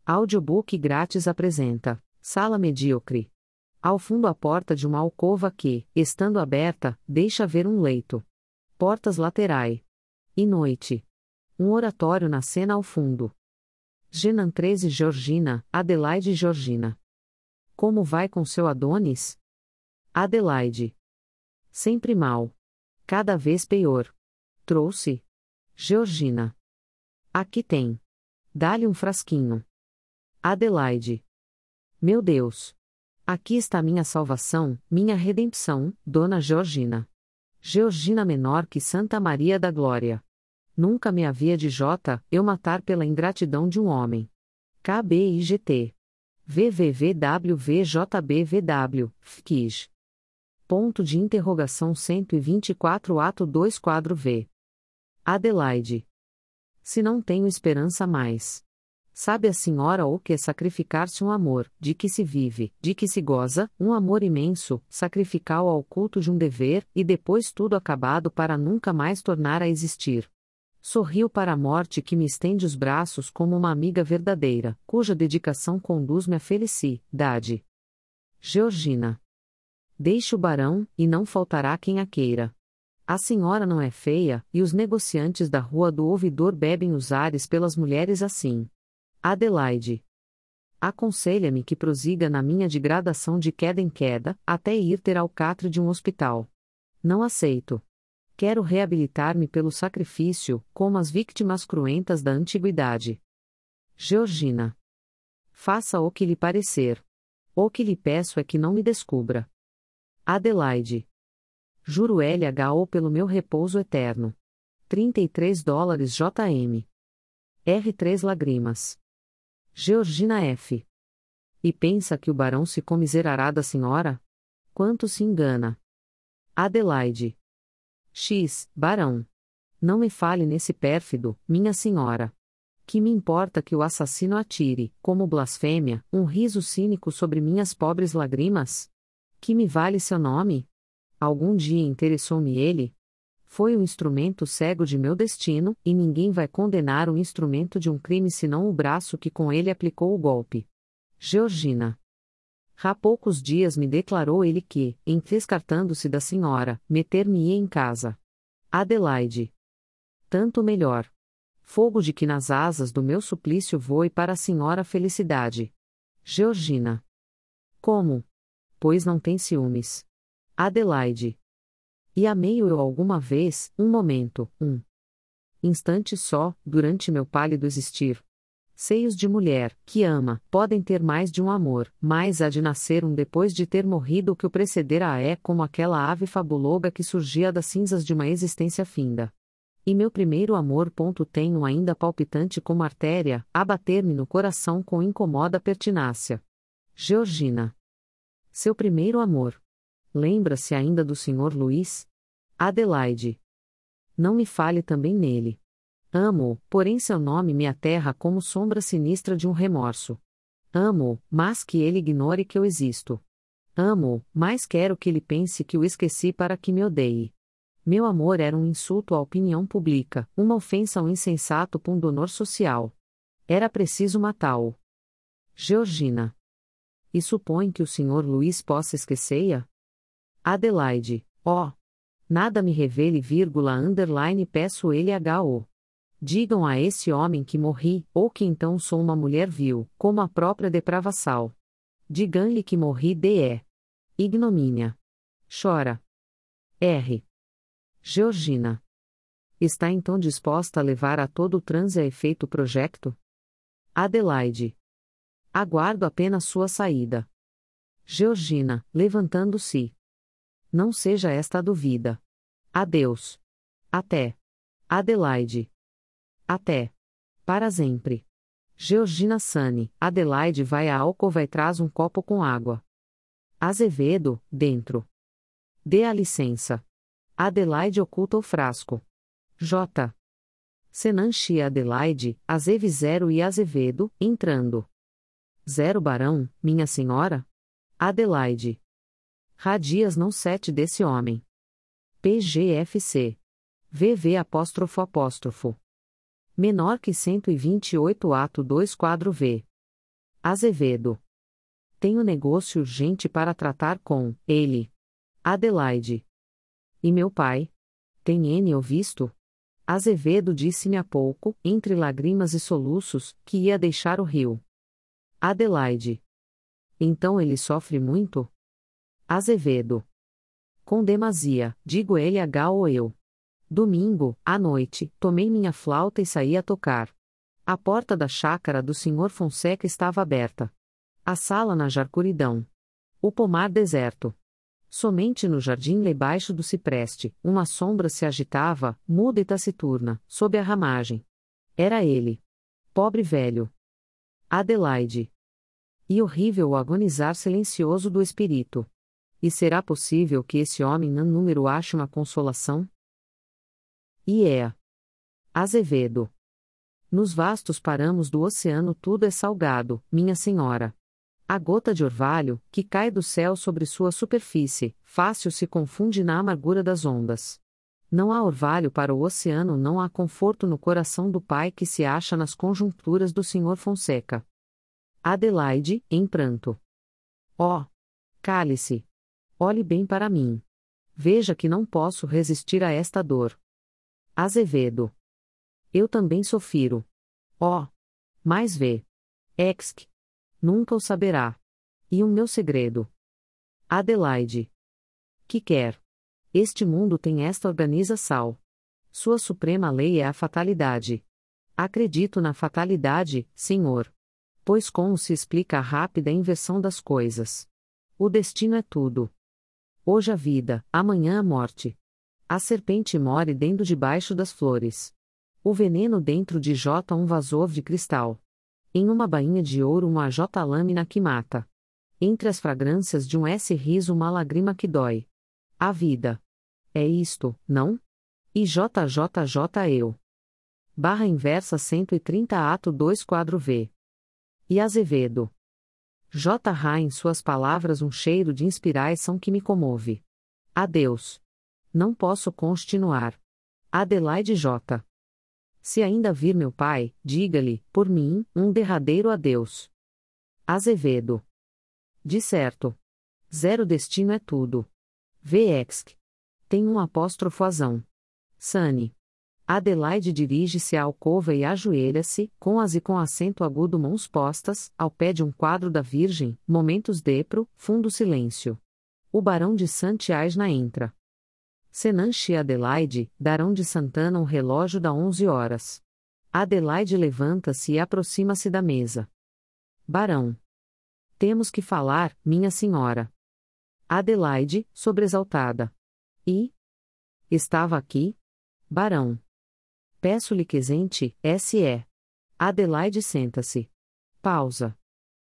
Audiobook grátis apresenta Sala Medíocre. Ao fundo a porta de uma alcova que, estando aberta, deixa ver um leito. Portas laterais. E noite. Um oratório na cena ao fundo. Genan 13 Georgina, Adelaide e Georgina. Como vai com seu Adonis? Adelaide. Sempre mal. Cada vez pior. Trouxe. Georgina. Aqui tem. Dá-lhe um frasquinho. Adelaide. Meu Deus. Aqui está minha salvação, minha redenção, Dona Georgina. Georgina menor que Santa Maria da Glória. Nunca me havia de eu matar pela ingratidão de um homem. KBIGT. VVVWVJBVW, FQIJ. Ponto de interrogação 124 ato 2 quadro V. Adelaide. Se não tenho esperança mais. Sabe a senhora o que é sacrificar-se um amor, de que se vive, de que se goza, um amor imenso, sacrificá-lo ao culto de um dever, e depois tudo acabado para nunca mais tornar a existir. Sorriu para a morte que me estende os braços como uma amiga verdadeira, cuja dedicação conduz-me à felicidade. Georgina. Deixe o barão, e não faltará quem a queira. A senhora não é feia, e os negociantes da rua do ouvidor bebem os ares pelas mulheres assim. Adelaide. Aconselha-me que prosiga na minha degradação de queda em queda, até ir ter alcatre de um hospital. Não aceito. Quero reabilitar-me pelo sacrifício, como as vítimas cruentas da antiguidade. Georgina. Faça o que lhe parecer. O que lhe peço é que não me descubra. Adelaide. Juro LHO pelo meu repouso eterno. $33 JM. R3 lágrimas. Georgina F. E pensa que o barão se comiserará da senhora? Quanto se engana. Adelaide. X, barão. Não me fale nesse pérfido, minha senhora. Que me importa que o assassino atire, como blasfêmia, um riso cínico sobre minhas pobres lágrimas? Que me vale seu nome? Algum dia interessou-me ele? Foi o instrumento cego de meu destino, e ninguém vai condenar o instrumento de um crime senão o braço que com ele aplicou o golpe. Georgina. Há poucos dias me declarou ele que, em descartando-se da senhora, meter-me-ia em casa. Adelaide. Tanto melhor. Fogo de que nas asas do meu suplício voe para a senhora felicidade. Georgina. Como? Pois não tem ciúmes. Adelaide. E amei-o eu alguma vez, um momento, um instante só, durante meu pálido existir. Seios de mulher, que ama, podem ter mais de um amor, mas há de nascer um depois de ter morrido o que o precedera é como aquela ave fabulosa que surgia das cinzas de uma existência finda. E meu primeiro amor. Tenho ainda palpitante como artéria, a bater-me no coração com incomoda pertinácia. Georgina. Seu primeiro amor. Lembra-se ainda do Sr. Luís? Adelaide. Não me fale também nele. Amo-o, porém seu nome me aterra como sombra sinistra de um remorso. Amo-o, mas que ele ignore que eu existo. Amo-o, mas quero que ele pense que o esqueci para que me odeie. Meu amor era um insulto à opinião pública, uma ofensa ao insensato pundonor social. Era preciso matá-lo. Georgina. E supõe que o Sr. Luís possa esquecer-a? Adelaide. Nada me revele, peço LHO. Digam a esse homem que morri, ou que então sou uma mulher vil, como a própria depravação. Digam-lhe que morri de ignomínia. Chora. R. Georgina. Está então disposta a levar a todo o transe a efeito o projecto? Adelaide. Aguardo apenas sua saída. Georgina, levantando-se. Não seja esta a dúvida. Adeus. Até. Adelaide. Até. Para sempre. Georgina Sane. Adelaide vai à alcova e traz um copo com água. Azevedo, dentro. Dê a licença. Adelaide oculta o frasco. J. Senanchi Adelaide, Azeve 0 e Azevedo, entrando. 0 Barão, minha senhora? Adelaide. Radias não 7 desse homem. PGFC. VV apóstrofo. Menor que 128 ato 2 quadro V. Azevedo. Tenho negócio urgente para tratar com ele. Adelaide. E meu pai? Tem N o visto? Azevedo disse-me há pouco, entre lágrimas e soluços, que ia deixar o Rio. Adelaide. Então ele sofre muito? Azevedo. Com demasia, digo LH ou eu. Domingo, à noite, tomei minha flauta e saí a tocar. A porta da chácara do Sr. Fonseca estava aberta. A sala na jarcuridão. O pomar deserto. Somente no jardim debaixo do cipreste, uma sombra se agitava, muda e taciturna, sob a ramagem. Era ele. Pobre velho. Adelaide. E horrível o agonizar silencioso do espírito. E será possível que esse homem não número ache uma consolação? Azevedo. Nos vastos paramos do oceano tudo é salgado, minha senhora. A gota de orvalho, que cai do céu sobre sua superfície, fácil se confunde na amargura das ondas. Não há orvalho para o oceano, não há conforto no coração do pai que se acha nas conjunturas do Sr. Fonseca. Adelaide, em pranto. Oh! Cale-se. Olhe bem para mim. Veja que não posso resistir a esta dor. Azevedo. Eu também sofro. Oh! Mas vê. Exc. Nunca o saberá. E o meu segredo. Adelaide. Que quer? Este mundo tem esta organização. Sua suprema lei é a fatalidade. Acredito na fatalidade, senhor. Pois como se explica a rápida inversão das coisas? O destino é tudo. Hoje a vida, amanhã a morte. A serpente more dentro debaixo das flores. O veneno dentro de J um vasor de cristal. Em uma bainha de ouro uma J lâmina que mata. Entre as fragrâncias de um S riso uma lágrima que dói. A vida. É isto, não? E JJJ eu. Barra inversa 130 ato 2 quadro V. E Azevedo. J. Ra em suas palavras um cheiro de inspiração que me comove. Adeus. Não posso continuar. Adelaide J. Se ainda vir meu pai, diga-lhe, por mim, um derradeiro adeus. Azevedo. De certo. Zero destino é tudo. Vexc. Tem um apóstrofo-azão. Sane. Adelaide dirige-se à alcova e ajoelha-se, com as e com acento agudo mãos postas, ao pé de um quadro da Virgem, momentos depro, fundo silêncio. O barão de Santiago entra. Senanche e Adelaide, darão de Santana um relógio da 11 horas. Adelaide levanta-se e aproxima-se da mesa. Barão. Temos que falar, minha senhora. Adelaide, sobressaltada. E? Estava aqui? Barão. Peço-lhe que sente, S.E. Adelaide senta-se. Pausa.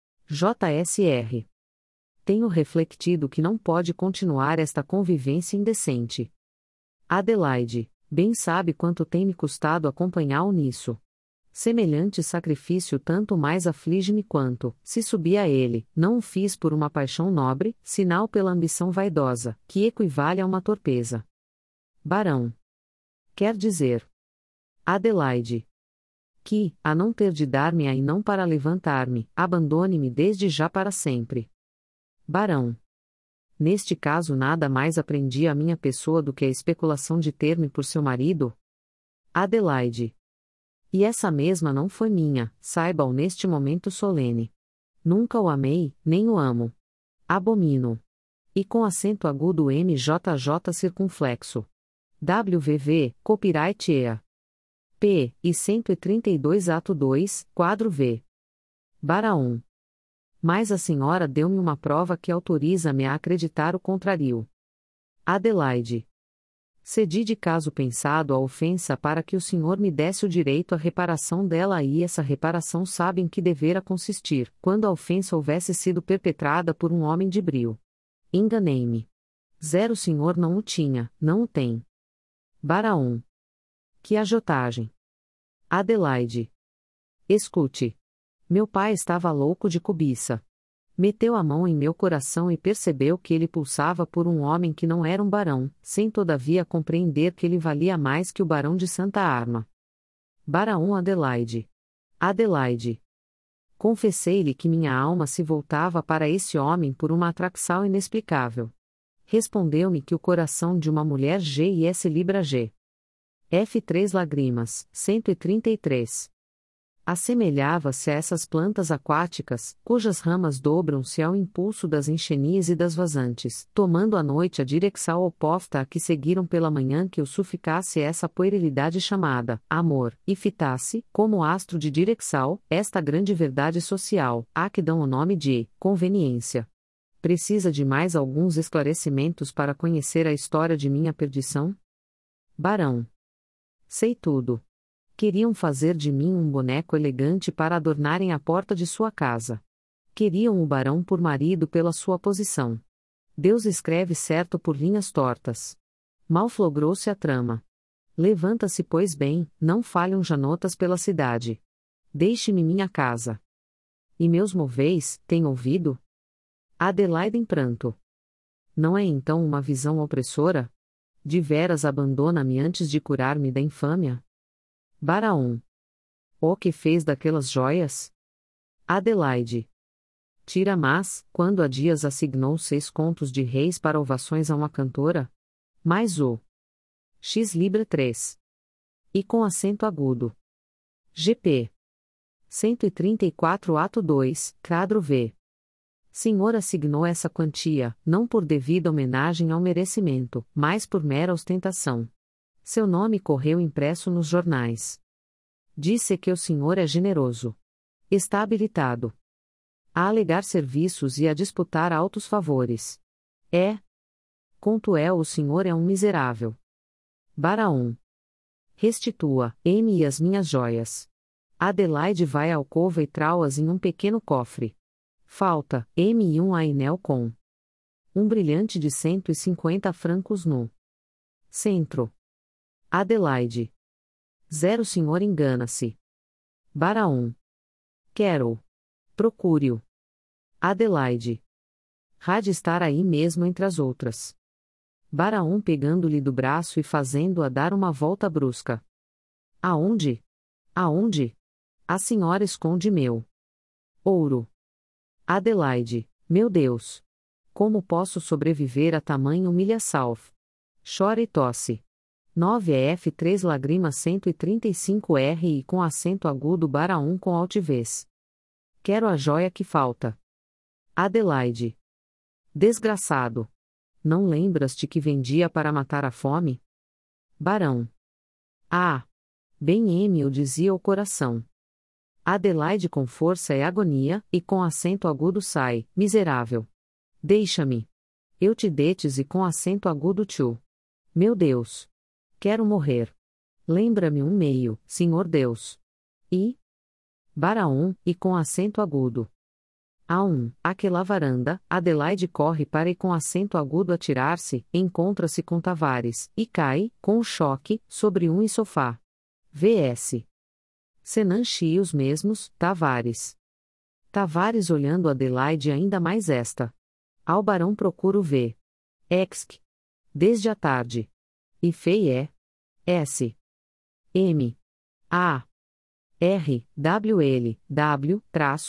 JSR. Tenho refletido que não pode continuar esta convivência indecente. Adelaide, bem sabe quanto tem me custado acompanhá-lo nisso. Semelhante sacrifício tanto mais aflige-me quanto, se subi a ele, não o fiz por uma paixão nobre, sinal pela ambição vaidosa, que equivale a uma torpeza. Barão. Quer dizer. Adelaide. Que, a não ter de dar-me a e não para levantar-me, abandone-me desde já para sempre. Barão. Neste caso nada mais aprendi à minha pessoa do que a especulação de ter-me por seu marido? Adelaide. E essa mesma não foi minha, saiba-o neste momento solene. Nunca o amei, nem o amo. Abomino. E com acento agudo MJJ circunflexo. WVV, copyright EA. P. e 132 ato 2, quadro V. Barão. Mas a senhora deu-me uma prova que autoriza-me a acreditar o contrário. Adelaide. Cedi de caso pensado a ofensa para que o senhor me desse o direito à reparação dela e essa reparação sabe em que devera consistir, quando a ofensa houvesse sido perpetrada por um homem de brio. Enganei-me. Zero o senhor não o tinha, não o tem. Barão. Que agiotagem. Adelaide. Escute. Meu pai estava louco de cobiça. Meteu a mão em meu coração e percebeu que ele pulsava por um homem que não era um barão, sem todavia compreender que ele valia mais que o barão de Santa Arma. Barão Adelaide. Adelaide. Confessei-lhe que minha alma se voltava para esse homem por uma atração inexplicável. Respondeu-me que o coração de uma mulher G e S Libra G. F3 Lágrimas, 133. Assemelhava-se a essas plantas aquáticas, cujas ramas dobram-se ao impulso das enxenias e das vazantes, tomando à noite a direção oposta a que seguiram pela manhã que o sufocasse essa puerilidade chamada amor, e fitasse, como astro de direção, esta grande verdade social, a que dão o nome de conveniência. Precisa de mais alguns esclarecimentos para conhecer a história de minha perdição? Barão. Sei tudo. Queriam fazer de mim um boneco elegante para adornarem a porta de sua casa. Queriam o barão por marido pela sua posição. Deus escreve certo por linhas tortas. Mal flogrou-se a trama. Levanta-se, pois bem, não falham janotas pela cidade. Deixe-me minha casa. E meus moveis, tem ouvido? Adelaide em pranto. Não é então uma visão opressora? De veras abandona-me antes de curar-me da infâmia? Baraon. O que fez daquelas joias? Adelaide. Tira mas, quando há dias assignou 6 contos de réis para ovações a uma cantora? Mais o X Libra 3. E com acento agudo. GP. 134 Ato 2, Quadro V. Senhor assignou essa quantia, não por devida homenagem ao merecimento, mas por mera ostentação. Seu nome correu impresso nos jornais. Disse que o senhor é generoso. Está habilitado a alegar serviços e a disputar altos favores. É. Quanto é, o senhor é um miserável. Baraon. Restitua-me as minhas joias. Adelaide vai à alcova e trau-as em um pequeno cofre. Falta-me um anel com um brilhante de 150 francos no centro. Adelaide. 0 Senhor engana-se. Baraon. Quero. Procure-o. Adelaide. Há de estar aí mesmo entre as outras. Baraon pegando-lhe do braço e fazendo-a dar uma volta brusca. Aonde? Aonde? A senhora esconde meu ouro. Adelaide. Meu Deus! Como posso sobreviver a tamanha humilhação? Chora e tosse. 9F3 Lágrimas 135R e com acento agudo Baraon com altivez. Quero a joia que falta. Adelaide. Desgraçado! Não lembras-te que vendia para matar a fome? Barão. Ah! Bem o dizia o coração. Adelaide com força e agonia, e com acento agudo sai, miserável. Deixa-me. Eu te detes e com acento agudo tio. Meu Deus! Quero morrer. Lembra-me um meio, Senhor Deus. E? Baraon, e com acento agudo. Aquela varanda, Adelaide corre para e com acento agudo atirar-se, encontra-se com Tavares, e cai, com o choque, sobre e sofá. vs. Senanche e os mesmos, Tavares. Tavares olhando Adelaide ainda mais esta. Ao barão procuro ver. Exc. Desde a tarde. E fei é. S. M. A. R. W. L. W.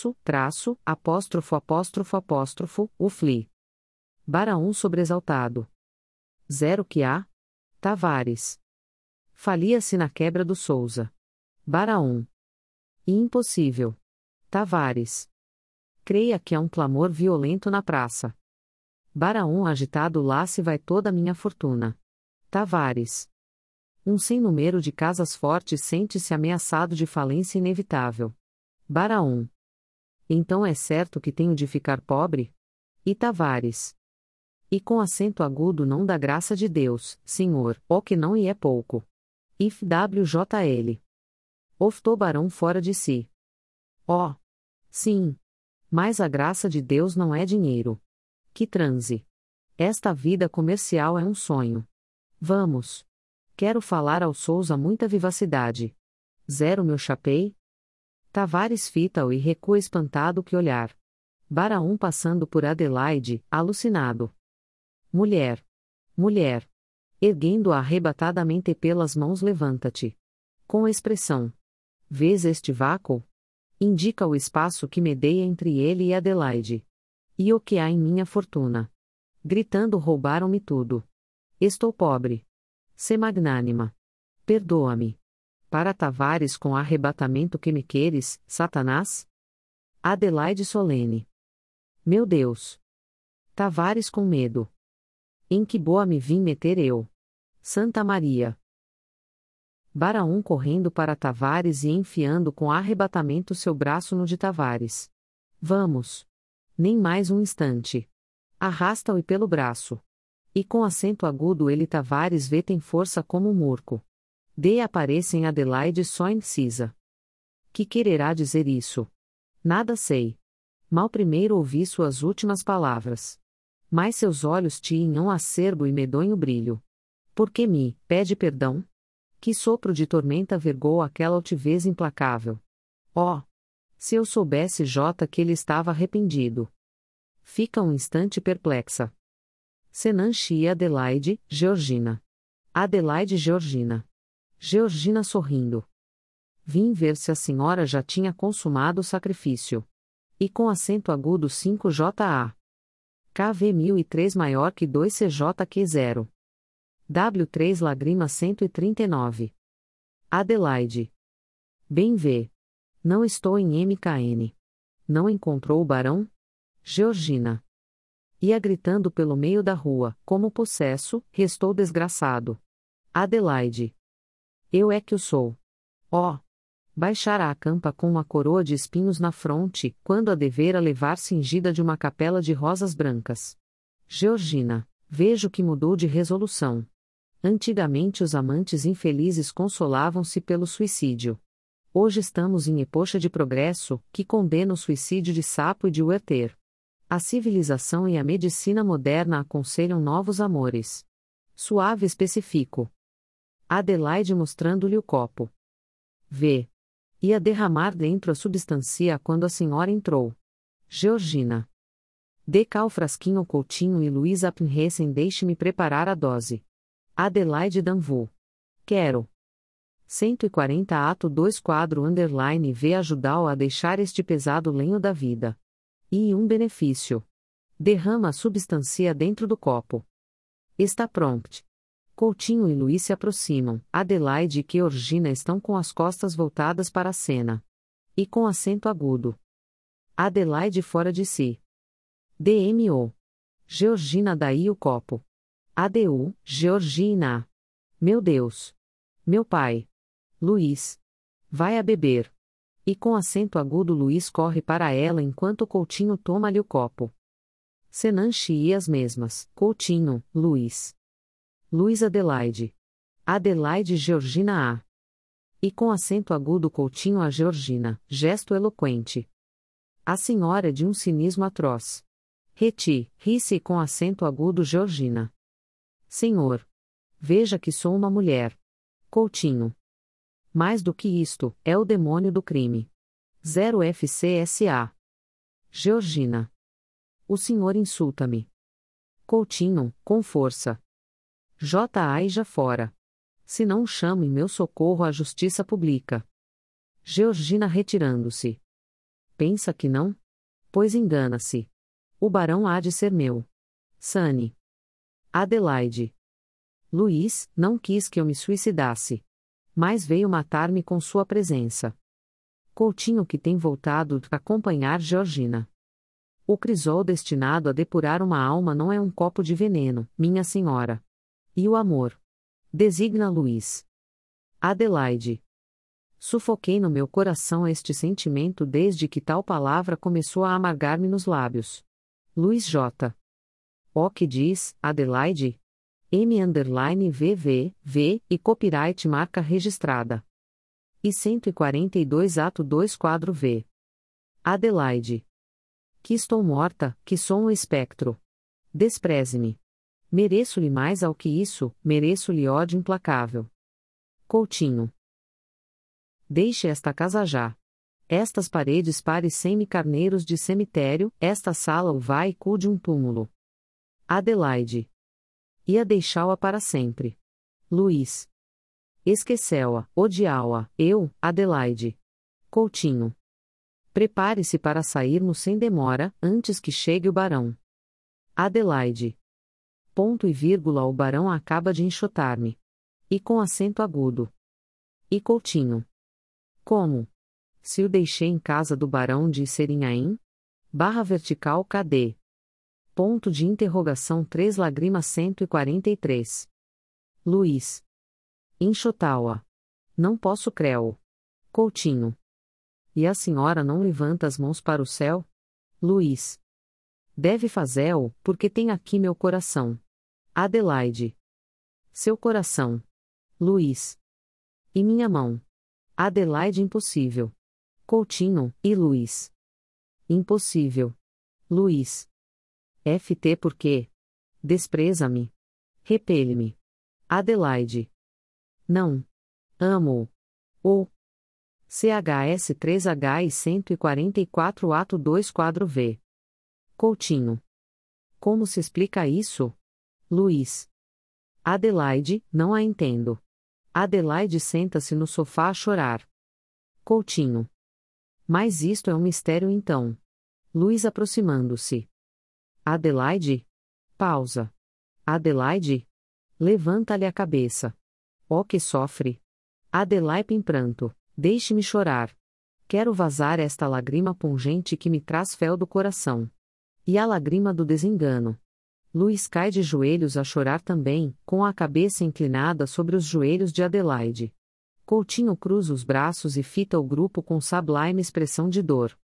Apóstrofo. Ufli. Baraon sobresaltado. 0 que há? Tavares. Falia-se na quebra do Souza. Baraon. Impossível. Tavares. Creia que há um clamor violento na praça. Baraon agitado lá se vai toda a minha fortuna. Tavares. Um sem número de casas fortes sente-se ameaçado de falência inevitável. Baraon. Então é certo que tenho de ficar pobre? E Tavares. E com acento agudo não dá graça de Deus, senhor, o que não e é pouco. If WJL. Oftou Barão fora de si. Oh! Sim. Mas a graça de Deus não é dinheiro. Que transe. Esta vida comercial é um sonho. Vamos. Quero falar ao Souza muita vivacidade. 0 meu chapei? Tavares fita-o e recua espantado que olhar. Baraon passando por Adelaide, alucinado. Mulher. Mulher. Erguendo-a arrebatadamente pelas mãos levanta-te. Com expressão. Vês este vácuo? Indica o espaço que medeia entre ele e Adelaide. E o que há em minha fortuna? Gritando, roubaram-me tudo. Estou pobre. Sê magnânima. Perdoa-me. Para Tavares, com arrebatamento que me queres, Satanás? Adelaide solene. Meu Deus. Tavares com medo. Em que boa me vim meter eu? Santa Maria. Baraum correndo para Tavares e enfiando com arrebatamento seu braço no de Tavares. Vamos. Nem mais um instante. Arrasta-o pelo braço. E com acento agudo ele Tavares vê tem força como um murco. De apareça em Adelaide só incisa. Que quererá dizer isso? Nada sei. Mal primeiro ouvi suas últimas palavras. Mas seus olhos tinham acerbo e medonho brilho. Por que me pede perdão? Que sopro de tormenta vergou aquela altivez implacável. Oh! Se eu soubesse que ele estava arrependido. Fica um instante perplexa. Senanche e Adelaide, Georgina. Adelaide Georgina. Georgina sorrindo. Vim ver se a senhora já tinha consumado o sacrifício. E com acento agudo 5JA. KV 1003 maior que 2CJQ0. W3 Lágrima 139. Adelaide. Bem vê. Não estou em MKN. Não encontrou o barão? Georgina. Ia gritando pelo meio da rua, como possesso, restou desgraçado. Adelaide. Eu é que o sou. Oh! Baixara a campa com uma coroa de espinhos na fronte, quando a devera levar cingida de uma capela de rosas brancas. Georgina. Vejo que mudou de resolução. Antigamente os amantes infelizes consolavam-se pelo suicídio. Hoje estamos em epocha de progresso, que condena o suicídio de Sapo e de Werther. A civilização e a medicina moderna aconselham novos amores. Suave especifico. Adelaide mostrando-lhe o copo. Vê. Ia derramar dentro a substância quando a senhora entrou. Georgina. Dê cá o frasquinho ao Coutinho e Luísa Apinhessen, deixe-me preparar a dose. Adelaide Danvaux. Quero. 140 ato 2 quadro underline V ajudá-o a deixar este pesado lenho da vida. E um benefício. Derrama a substância dentro do copo. Está pronto. Coutinho e Luís se aproximam. Adelaide e Georgina estão com as costas voltadas para a cena. E com acento agudo. Adelaide fora de si. DMO. Georgina daí o copo. ADU, Georgina. Meu Deus. Meu pai. Luís. Vai a beber. E com acento agudo Luís corre para ela enquanto Coutinho toma-lhe o copo. Senanche e as mesmas. Coutinho, Luís. Luís Adelaide. Adelaide Georgina A. E com acento agudo Coutinho a Georgina, gesto eloquente. A senhora é de um cinismo atroz. Ri-se com acento agudo Georgina. Senhor. Veja que sou uma mulher. Coutinho. Mais do que isto, é o demônio do crime. 0 FCSA. Georgina. O senhor insulta-me. Coutinho, com força. JA e já fora. Se não chamo em meu socorro a justiça pública. Georgina retirando-se. Pensa que não? Pois engana-se. O barão há de ser meu. Sane. Adelaide. Luís, não quis que eu me suicidasse. Mas veio matar-me com sua presença. Coutinho que tem voltado a acompanhar Georgina. O crisol destinado a depurar uma alma não é um copo de veneno, minha senhora. E o amor? Designa Luís. Adelaide. Sufoquei no meu coração este sentimento desde que tal palavra começou a amargar-me nos lábios. Luís J. O que diz, Adelaide? M_VV, V, e copyright marca registrada. E 142 ato 2 quadro V. Adelaide. Que estou morta, que sou um espectro. Despreze-me. Mereço-lhe mais ao que isso, mereço-lhe ódio implacável. Coutinho. Deixe esta casa já. Estas paredes parecem-me carneiros de cemitério, esta sala o vai-cu de um túmulo. Adelaide. Ia deixá-la para sempre. Luís. Esqueceu-a, odiá-la, eu, Adelaide. Coutinho. Prepare-se para sairmos sem demora, antes que chegue o barão. Adelaide. Ponto e vírgula, o barão acaba de enxotar-me. E com acento agudo. E Coutinho. Como? Se o deixei em casa do barão de Serinhaém? Barra vertical KD. Ponto de interrogação 3 lágrima 143. Luiz. Enxotá-la. Não posso crê-lo. Coutinho. E a senhora não levanta as mãos para o céu? Luiz. Deve fazê-lo, porque tem aqui meu coração. Adelaide. Seu coração. Luiz. E minha mão. Adelaide, impossível. Coutinho, e Luiz. Impossível. Luiz. FT por quê? Despreza-me. Repele-me. Adelaide. Não. Amo-o. Ou. CHS 3H e 144 ato 2 quadro V. Coutinho. Como se explica isso? Luiz. Adelaide, não a entendo. Adelaide senta-se no sofá a chorar. Coutinho. Mas isto é um mistério então. Luiz aproximando-se. Adelaide? Pausa. Adelaide? Levanta-lhe a cabeça. Ó que sofre. Adelaide em pranto. Deixe-me chorar. Quero vazar esta lágrima pungente que me traz fel do coração. E a lágrima do desengano. Luiz cai de joelhos a chorar também, com a cabeça inclinada sobre os joelhos de Adelaide. Coutinho cruza os braços e fita o grupo com sublime expressão de dor.